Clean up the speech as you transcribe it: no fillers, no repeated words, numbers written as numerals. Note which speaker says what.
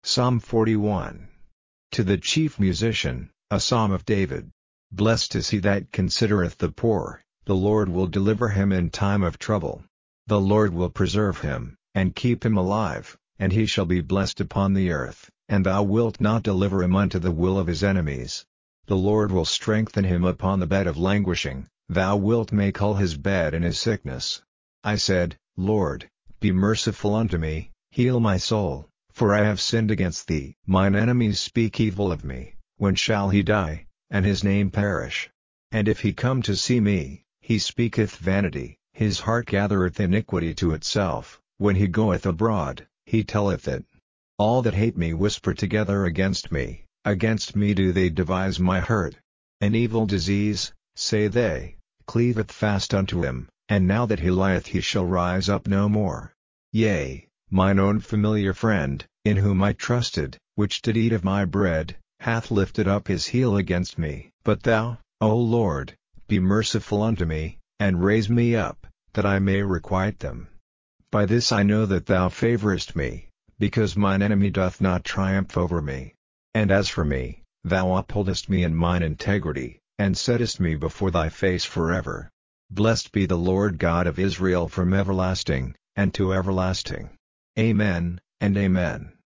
Speaker 1: Psalm 41. To the chief musician, a psalm of David. Blessed is he that considereth the poor, the Lord will deliver him in time of trouble. The Lord will preserve him, and keep him alive, and he shall be blessed upon the earth, and thou wilt not deliver him unto the will of his enemies. The Lord will strengthen him upon the bed of languishing, thou wilt make whole his bed in his sickness. I said, Lord, be merciful unto me, heal my soul, for I have sinned against thee. Mine enemies speak evil of me. When shall he die, and his name perish? And if he come to see me, he speaketh vanity, his heart gathereth iniquity to itself. When he goeth abroad, he telleth it. All that hate me whisper together against me do they devise my hurt. An evil disease, say they, cleaveth fast unto him, and now that he lieth he shall rise up no more. Yea, mine own familiar friend, in whom I trusted, which did eat of my bread, hath lifted up his heel against me. But thou, O Lord, be merciful unto me, and raise me up, that I may requite them. By this I know that thou favorest me, because mine enemy doth not triumph over me. And as for me, thou upholdest me in mine integrity, and settest me before thy face forever. Blessed be the Lord God of Israel from everlasting, and to everlasting. Amen, and Amen.